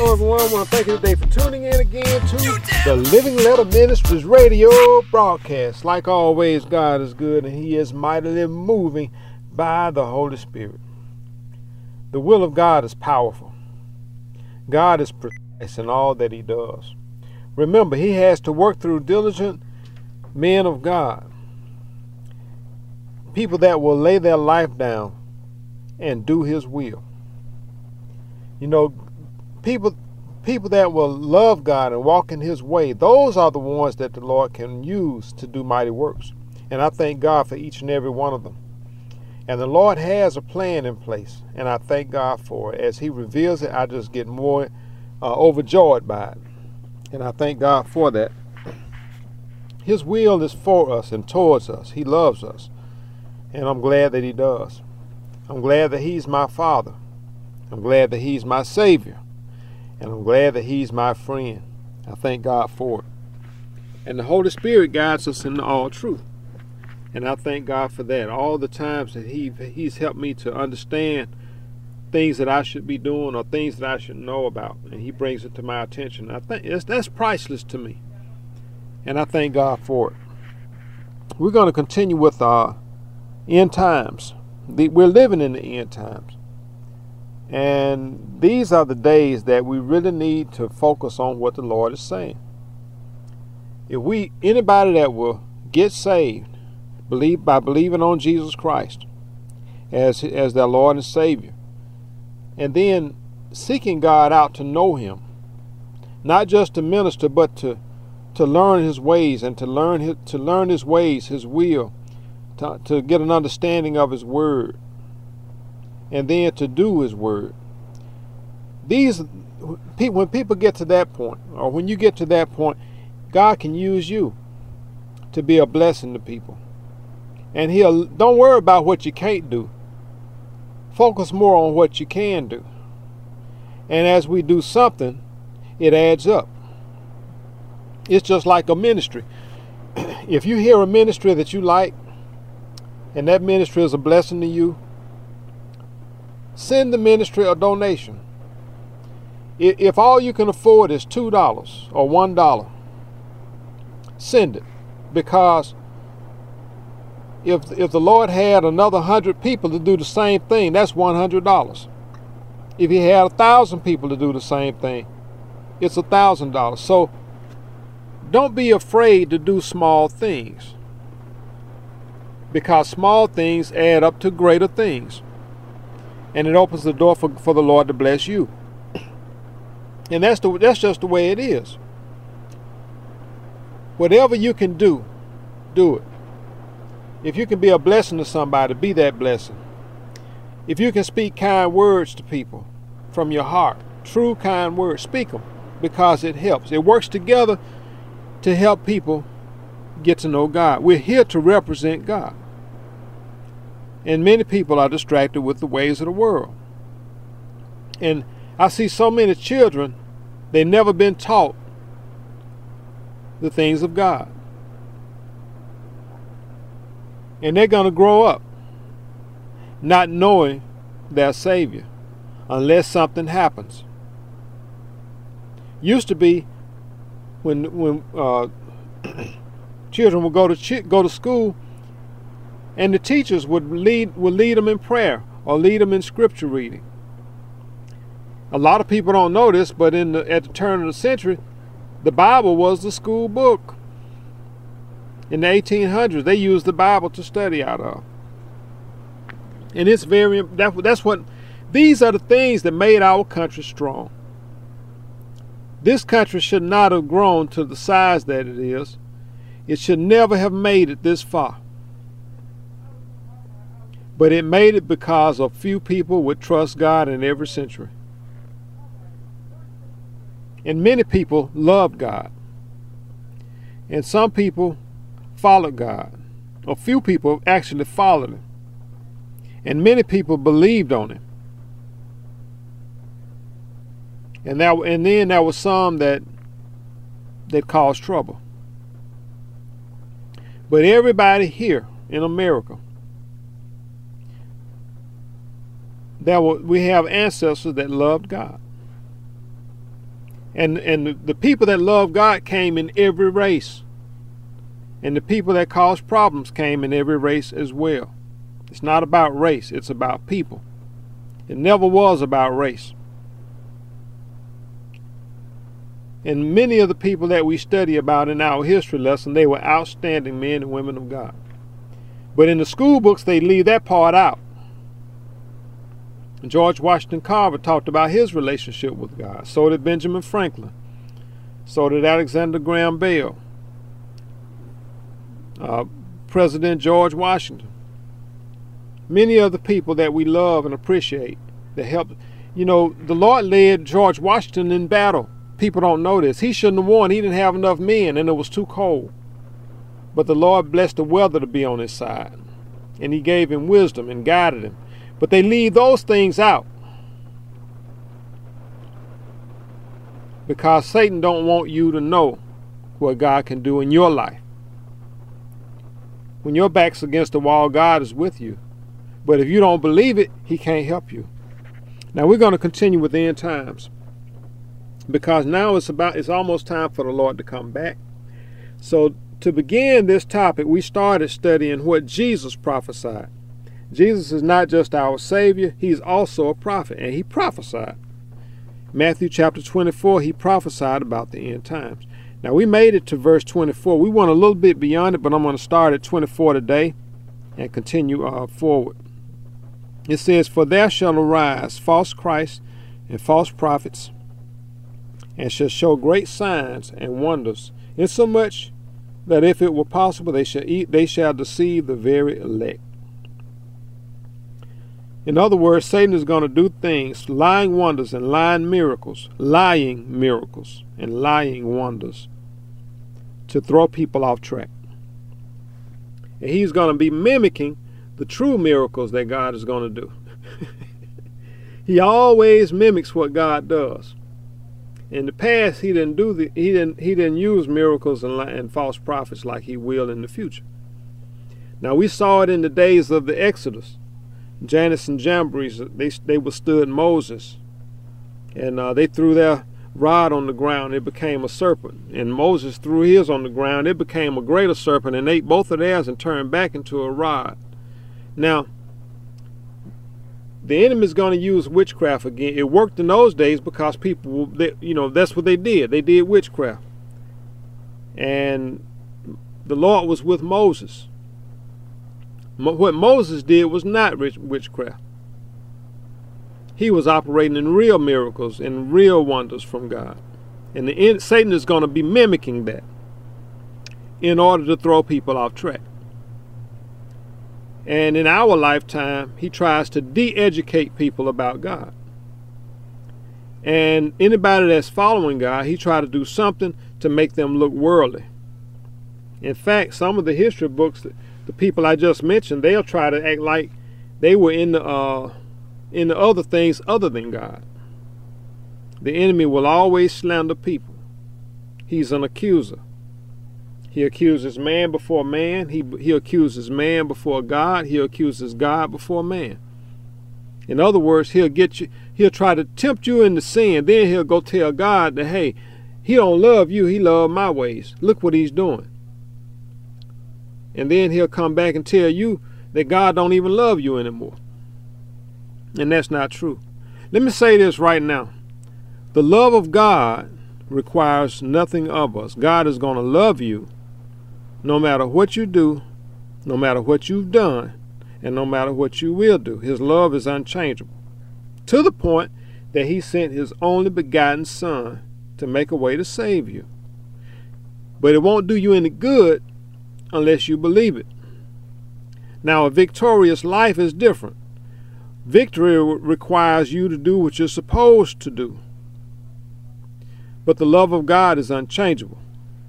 Hello, everyone. I want to thank you today for tuning in again to the Living Letter Ministries radio broadcast. Like always, God is good and He is mightily moving by the Holy Spirit. The will of God is powerful. God is precise in all that He does. Remember, He has to work through diligent men of God, people that will lay their life down and do His will. You know, people that will love God and walk in His way, those are the ones that the Lord can use to do mighty works. And I thank God for each and every one of them. And the Lord has a plan in place, and I thank God for it. As He reveals it, I just get more overjoyed by it. And I thank God for that. His will is for us and towards us. He loves us. And I'm glad that He does. I'm glad that He's my Father. I'm glad that He's my Savior. And I'm glad that He's my friend. I thank God for it. And the Holy Spirit guides us into all truth. And I thank God for that. All the times that He's helped me to understand things that I should be doing or things that I should know about. And He brings it to my attention. I think that's priceless to me. And I thank God for it. We're going to continue with our end times. We're living in the end times. And these are the days that we really need to focus on what the Lord is saying. If anybody that will get saved, by believing on Jesus Christ as their Lord and Savior, and then seeking God out to know Him, not just to minister, but to learn His ways and to learn His ways, His will, to get an understanding of His word, and then to do His word. When people get to that point, or when you get to that point, God can use you to be a blessing to people. And don't worry about what you can't do. Focus more on what you can do. And as we do something, it adds up. It's just like a ministry. If you hear a ministry that you like, and that ministry is a blessing to you, send the ministry a donation. If all you can afford is $2 or $1, send it. Because if the Lord had another 100 people to do the same thing, that's $100. If He had 1,000 people to do the same thing, it's $1,000. So don't be afraid to do small things, because small things add up to greater things. And it opens the door for the Lord to bless you. And that's just the way it is. Whatever you can do, do it. If you can be a blessing to somebody, be that blessing. If you can speak kind words to people from your heart, true kind words, speak them, because it helps. It works together to help people get to know God. We're here to represent God. And many people are distracted with the ways of the world. And I see so many children, they've never been taught the things of God. And they're going to grow up not knowing their Savior unless something happens. Used to be when children would go to school, and the teachers would lead them in prayer or lead them in scripture reading. A lot of people don't know this, but at the turn of the century, the Bible was the school book. In the 1800s, they used the Bible to study out of. And these are the things that made our country strong. This country should not have grown to the size that it is. It should never have made it this far. But it made it because a few people would trust God in every century. And many people loved God. And some people followed God. A few people actually followed Him. And many people believed on Him. And then there was some that caused trouble. But everybody here in America, we have ancestors that loved God. And the people that love God came in every race. And the people that caused problems came in every race as well. It's not about race, it's about people. It never was about race. And many of the people that we study about in our history lesson, they were outstanding men and women of God. But in the school books, they leave that part out. George Washington Carver talked about his relationship with God. So did Benjamin Franklin. So did Alexander Graham Bell. President George Washington. Many of the people that we love and appreciate that helped. You know, the Lord led George Washington in battle. People don't know this. He shouldn't have won. He didn't have enough men and it was too cold. But the Lord blessed the weather to be on his side. And he gave him wisdom and guided him. But they leave those things out. Because Satan don't want you to know what God can do in your life. When your back's against the wall, God is with you. But if you don't believe it, he can't help you. Now we're going to continue with the end times. Because now it's almost time for the Lord to come back. So to begin this topic, we started studying what Jesus prophesied. Jesus is not just our Savior, he's also a prophet, and he prophesied. Matthew chapter 24, he prophesied about the end times. Now we made it to verse 24. We went a little bit beyond it, but I'm going to start at 24 today and continue forward. It says, "For there shall arise false Christs and false prophets, and shall show great signs and wonders, insomuch that if it were possible, they shall deceive the very elect." In other words, Satan is going to do things, lying wonders and lying miracles and lying wonders to throw people off track. And he's going to be mimicking the true miracles that God is going to do. He always mimics what God does. In the past, he didn't use miracles and false prophets like he will in the future. Now we saw it in the days of the Exodus. Jannes and Jambres, they withstood Moses, and they threw their rod on the ground. It became a serpent, and Moses threw his on the ground. It became a greater serpent, and ate both of theirs and turned back into a rod. Now, the enemy is going to use witchcraft again. It worked in those days because people, that's what they did. They did witchcraft, and the Lord was with Moses. What Moses did was not witchcraft. He was operating in real miracles and real wonders from God. And Satan is going to be mimicking that in order to throw people off track. And in our lifetime, he tries to de-educate people about God. And anybody that's following God, he tries to do something to make them look worldly. In fact, some of the history books, the people I just mentioned, they'll try to act like they were in the other things other than God. The enemy will always slander people. He's an accuser. He accuses man before man. He accuses man before God. He accuses God before man. In other words, he'll try to tempt you into sin. Then he'll go tell God that, hey, he don't love you. He loves my ways. Look what he's doing. And then he'll come back and tell you that God don't even love you anymore. And that's not true. Let me say this right now. The love of God requires nothing of us. God is going to love you no matter what you do, no matter what you've done, and no matter what you will do. His love is unchangeable, to the point that he sent his only begotten Son to make a way to save you. But it won't do you any good unless you believe it. Now, a victorious life is different. Victory requires you to do what you're supposed to do. But the love of God is unchangeable.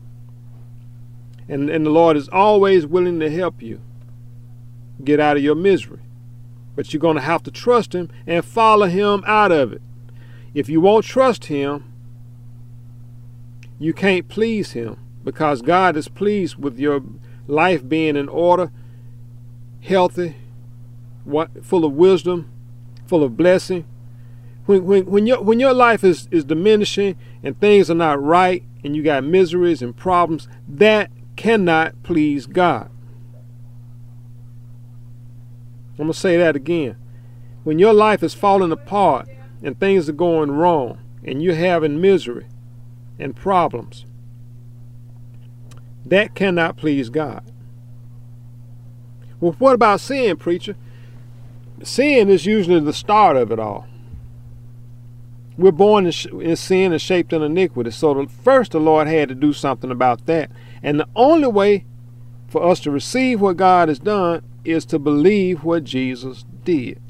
And the Lord is always willing to help you get out of your misery. But you're going to have to trust him and follow him out of it. If you won't trust him, you can't please him, because God is pleased with your life being in order, healthy, full of wisdom, full of blessing. when your life is diminishing and things are not right and you got miseries and problems, that cannot please God. I'm going to say that again. When your life is falling apart and things are going wrong and you're having misery and problems, that cannot please God. Well, what about sin, preacher? Sin is usually the start of it all. We're born in sin and shaped in iniquity. So first the Lord had to do something about that. And the only way for us to receive what God has done is to believe what Jesus did.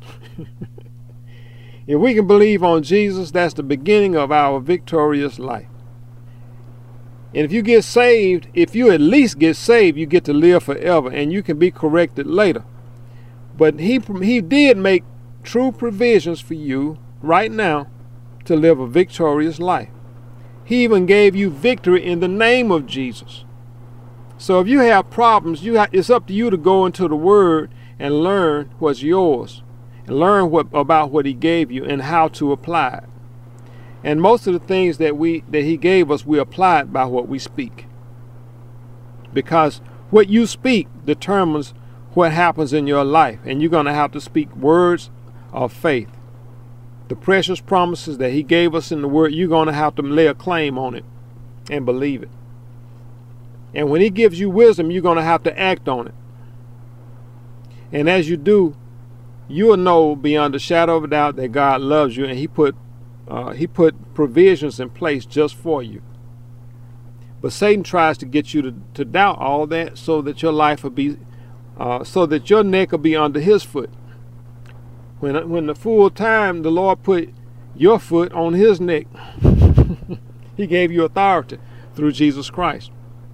If we can believe on Jesus, that's the beginning of our victorious life. And if you get saved, if you at least get saved, you get to live forever, and you can be corrected later. But he did make true provisions for you right now to live a victorious life. He even gave you victory in the name of Jesus. So if you have problems, it's up to you to go into the Word and learn what's yours, and learn about what He gave you and how to apply it. And most of the things that He gave us, we apply it by what we speak. Because what you speak determines what happens in your life, and you're going to have to speak words of faith. The precious promises that He gave us in the Word, you're going to have to lay a claim on it and believe it. And when He gives you wisdom, you're going to have to act on it. And as you do, you'll know beyond a shadow of a doubt that God loves you, and He put provisions in place just for you. But Satan tries to get you to doubt all that, so that your life will be, so that your neck will be under his foot. When the full time the Lord put your foot on his neck, He gave you authority through Jesus Christ.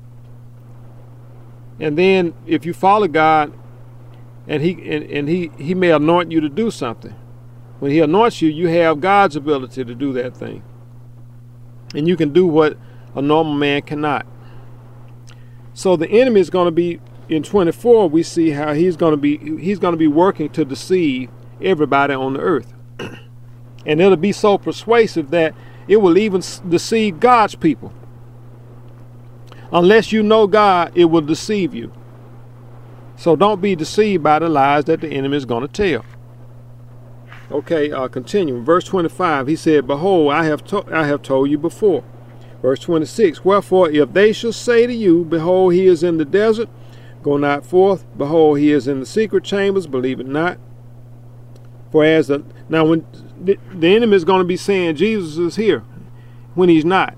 And then if you follow God, and he may anoint you to do something. When He anoints you, you have God's ability to do that thing. And you can do what a normal man cannot. So the enemy is going to be, in 24, we see how he's going to be working to deceive everybody on the earth. And it'll be so persuasive that it will even deceive God's people. Unless you know God, it will deceive you. So don't be deceived by the lies that the enemy is going to tell. Okay, continuing. Verse 25, He said, Behold, I have told you before. Verse 26, Wherefore, if they shall say to you, Behold, He is in the desert, go not forth. Behold, He is in the secret chambers, believe it not. For now when the enemy is going to be saying Jesus is here, when He's not.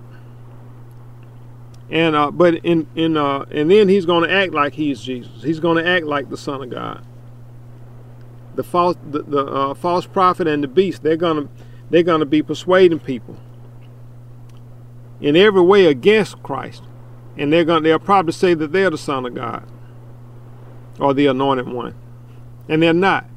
And and then he's going to act like He's Jesus. He's going to act like the Son of God. The false prophet and the beast, they're going to be persuading people in every way against Christ, and they'll probably say that they're the Son of God or the Anointed One, and they're not.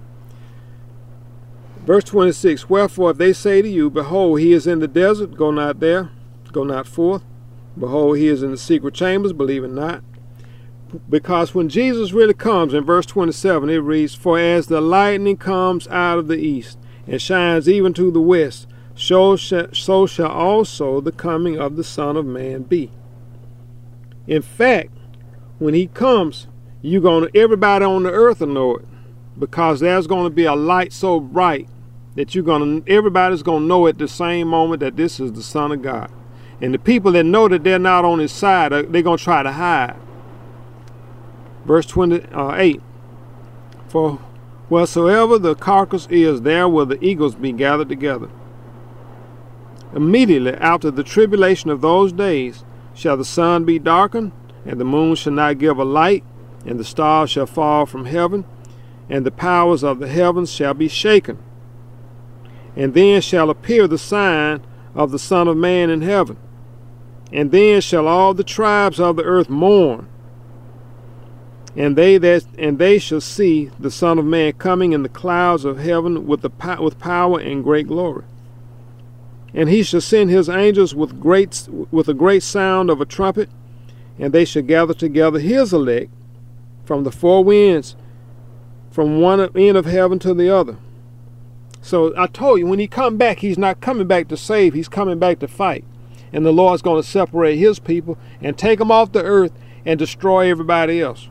Verse 26, Wherefore, if they say to you, Behold, He is in the desert, go not there, go not forth. Behold, He is in the secret chambers, believe it not. Because when Jesus really comes, in verse 27, it reads, For as the lightning comes out of the east, and shines even to the west, so shall also the coming of the Son of Man be. In fact, when He comes, everybody on the earth will know it, because there's going to be a light so bright that everybody's going to know at the same moment that this is the Son of God. And the people that know that they're not on His side, they're going to try to hide. Verse 28, For wheresoever the carcass is, there will the eagles be gathered together. Immediately after the tribulation of those days shall the sun be darkened, and the moon shall not give a light, and the stars shall fall from heaven, and the powers of the heavens shall be shaken. And then shall appear the sign of the Son of Man in heaven. And then shall all the tribes of the earth mourn, and they shall see the Son of Man coming in the clouds of heaven with power and great glory. And He shall send His angels with a great sound of a trumpet, and they shall gather together His elect from the four winds, from one end of heaven to the other. So I told you, when he come back, he's not coming back to save. He's coming back to fight. And the Lord's going to separate his people and take them off the earth and destroy everybody else.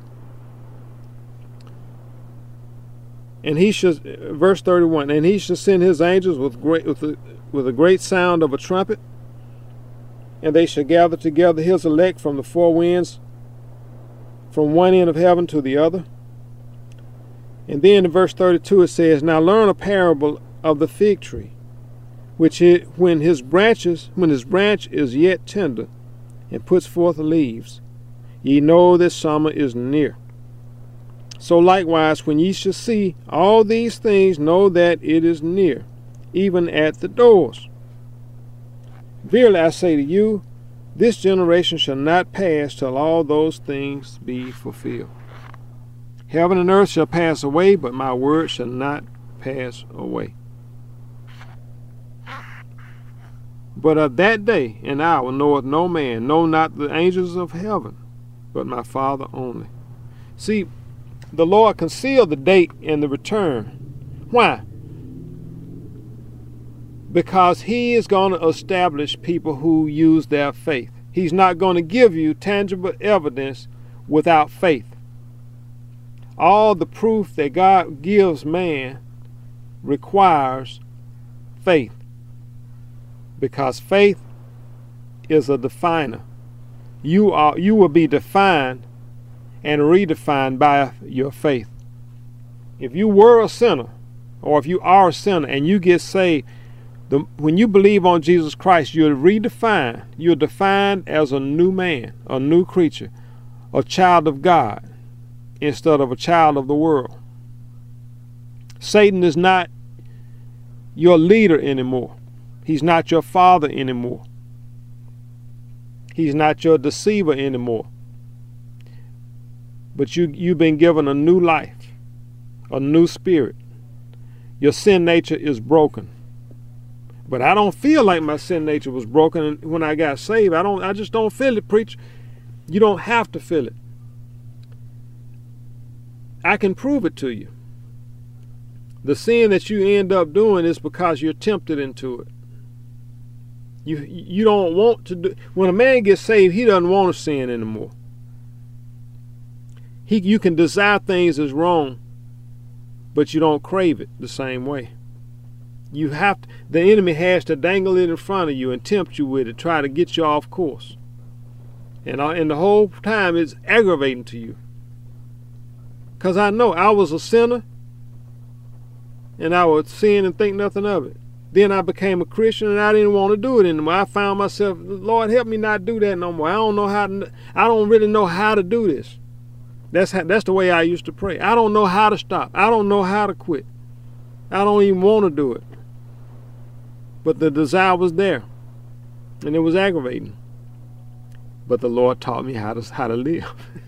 And he should, verse 31, and he shall send his angels with a great sound of a trumpet, and they shall gather together his elect from the four winds, from one end of heaven to the other. And then in verse 32 it says, now learn a parable of the fig tree, which when his branch is yet tender and puts forth leaves, ye know that summer is near. So likewise, when ye shall see all these things, know that it is near, even at the doors. Verily I say to you, this generation shall not pass till all those things be fulfilled. Heaven and earth shall pass away, but my word shall not pass away. But of that day and hour knoweth no man, no, not the angels of heaven, but my Father only. See, the Lord concealed the date and the return. Why? Because he is going to establish people who use their faith. He's not going to give you tangible evidence without faith. All the proof that God gives man requires faith, because faith is a definer. You will be defined and redefined by your faith. If you were a sinner, or if you are a sinner and you get saved, when you believe on Jesus Christ, you're redefined. You're defined as a new man, a new creature, a child of God, instead of a child of the world. Satan is not your leader anymore. He's not your father anymore. He's not your deceiver anymore. But you've been given a new life, a new spirit. Your sin nature is broken. But I don't feel like my sin nature was broken when I got saved. I just don't feel it, preacher. You don't have to feel it. I can prove it to you. The sin that you end up doing is because you're tempted into it. You don't want to do. When a man gets saved, he doesn't want to sin anymore. You can desire things as wrong, but you don't crave it the same way. The enemy has to dangle it in front of you and tempt you with it, try to get you off course. And the whole time it's aggravating to you. Because I know I was a sinner, and I would sin and think nothing of it. Then I became a Christian, and I didn't want to do it anymore. I found myself, Lord, help me not do that no more. I don't really know how to do this. That's the way I used to pray. I don't know how to stop. I don't know how to quit. I don't even want to do it. But the desire was there, and it was aggravating. But the Lord taught me how to live.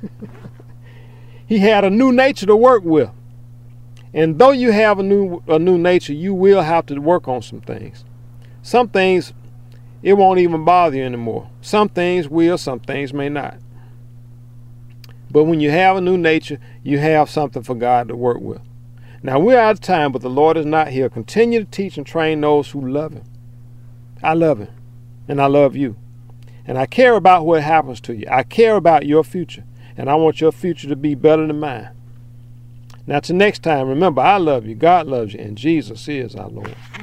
He had a new nature to work with. And though you have a new nature, you will have to work on some things. Some things, it won't even bother you anymore. Some things will, some things may not. But when you have a new nature, you have something for God to work with. Now, we're out of time, but the Lord is not here. Continue to teach and train those who love him. I love him, and I love you. And I care about what happens to you. I care about your future, and I want your future to be better than mine. Now, till next time, remember, I love you, God loves you, and Jesus is our Lord.